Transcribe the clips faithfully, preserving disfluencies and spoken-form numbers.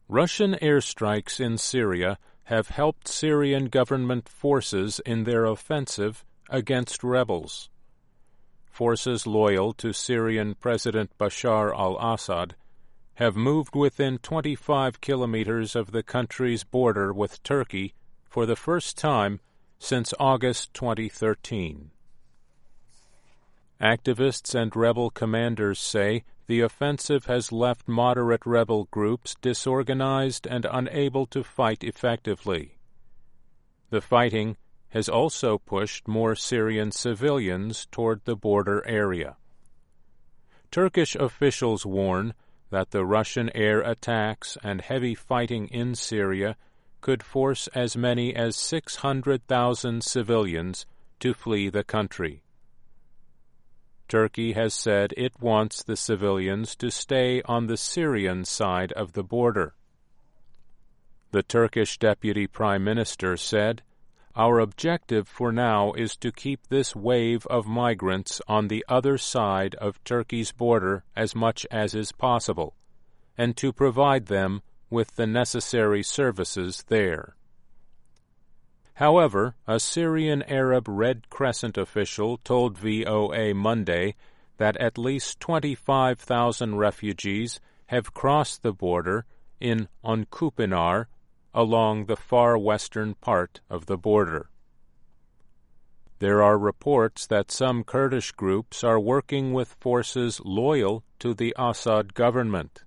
Russian airstrikes in Syria have helped Syrian government forces in their offensive against rebels. Forces loyal to Syrian President Bashar al-Assad have moved within twenty-five kilometers of the country's border with Turkey for the first time since August twenty thirteen. Activists and rebel commanders say the offensive has left moderate rebel groups disorganized and unable to fight effectively. The fighting has also pushed more Syrian civilians toward the border area. Turkish officials warn that the Russian air attacks and heavy fighting in Syria could force as many as six hundred thousand civilians to flee the country. Turkey has said it wants the civilians to stay on the Syrian side of the border. The Turkish Deputy Prime Minister said, "Our objective for now is to keep this wave of migrants on the other side of Turkey's border as much as is possible, and to provide them with the necessary services there." However, a Syrian Arab Red Crescent official told V O A Monday that at least twenty-five thousand refugees have crossed the border in Onkupinar along the far western part of the border. There are reports that some Kurdish groups are working with forces loyal to the Assad government.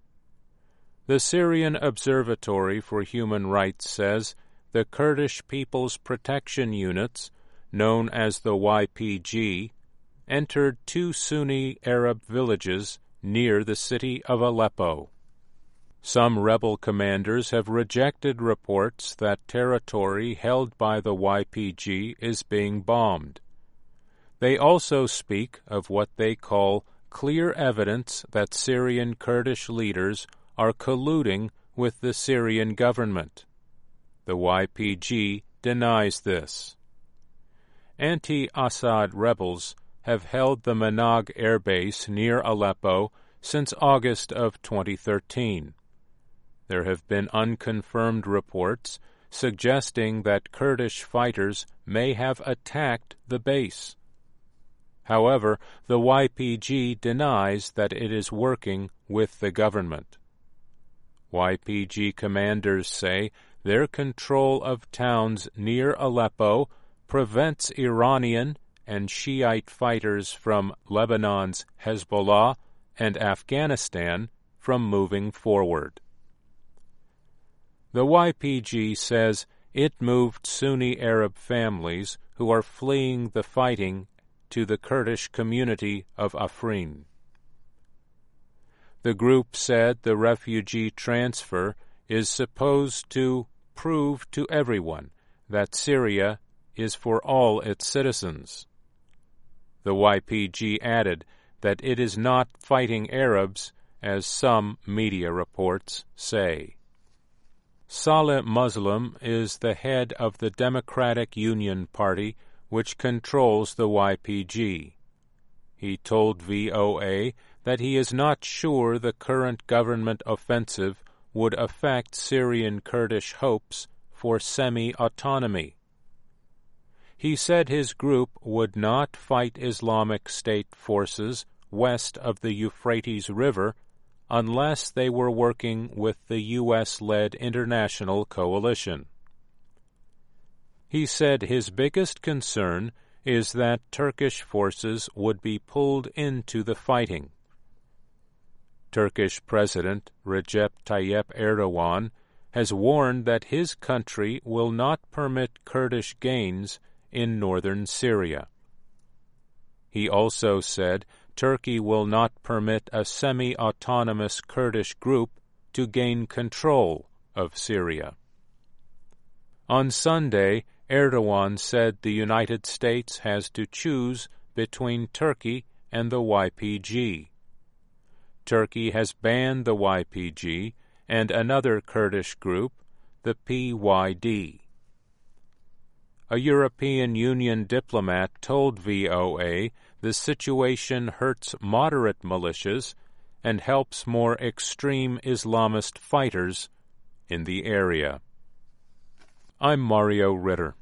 The Syrian Observatory for Human Rights says the Kurdish People's Protection Units, known as the Y P G, entered two Sunni Arab villages near the city of Aleppo. Some rebel commanders have rejected reports that territory held by the Y P G is being bombed. They also speak of what they call clear evidence that Syrian Kurdish leaders are colluding with the Syrian government. The Y P G denies this. Anti-Assad rebels have held the Manag air base near Aleppo since August of twenty thirteen. There have been unconfirmed reports suggesting that Kurdish fighters may have attacked the base. However, the Y P G denies that it is working with the government. Y P G commanders say their control of towns near Aleppo prevents Iranian and Shiite fighters from Lebanon's Hezbollah and Afghanistan from moving forward. The Y P G says it moved Sunni Arab families who are fleeing the fighting to the Kurdish community of Afrin. The group said the refugee transfer is supposed to prove to everyone that Syria is for all its citizens. The Y P G added that it is not fighting Arabs, as some media reports say. Saleh Muslim is the head of the Democratic Union Party, which controls the Y P G. He told V O A that he is not sure the current government offensive would affect Syrian Kurdish hopes for semi-autonomy. He said his group would not fight Islamic State forces west of the Euphrates River unless they were working with the U S-led international coalition. He said his biggest concern is that Turkish forces would be pulled into the fighting. Turkish President Recep Tayyip Erdogan has warned that his country will not permit Kurdish gains in northern Syria. He also said Turkey will not permit a semi-autonomous Kurdish group to gain control of Syria. On Sunday, Erdogan said the United States has to choose between Turkey and the Y P G. Turkey has banned the Y P G and another Kurdish group, the P Y D. A European Union diplomat told V O A the situation hurts moderate militias and helps more extreme Islamist fighters in the area. I'm Mario Ritter.